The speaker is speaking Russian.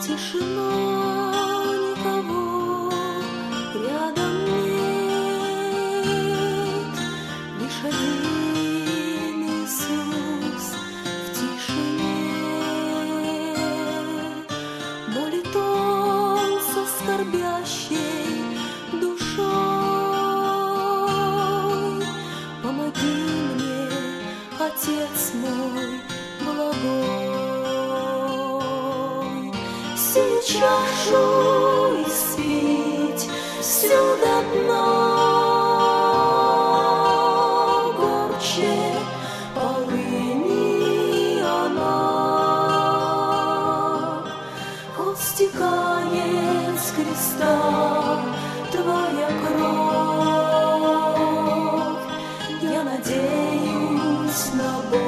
Тишина, никого рядом нет, лишь один Иисус в тишине. Молит Он со скорбящей душой: помоги мне, Отец мой благой, сию чашу испить всю до дна. Горче полыни она, хоть стекает с креста Твоя кровь. Я надеюсь на Бога.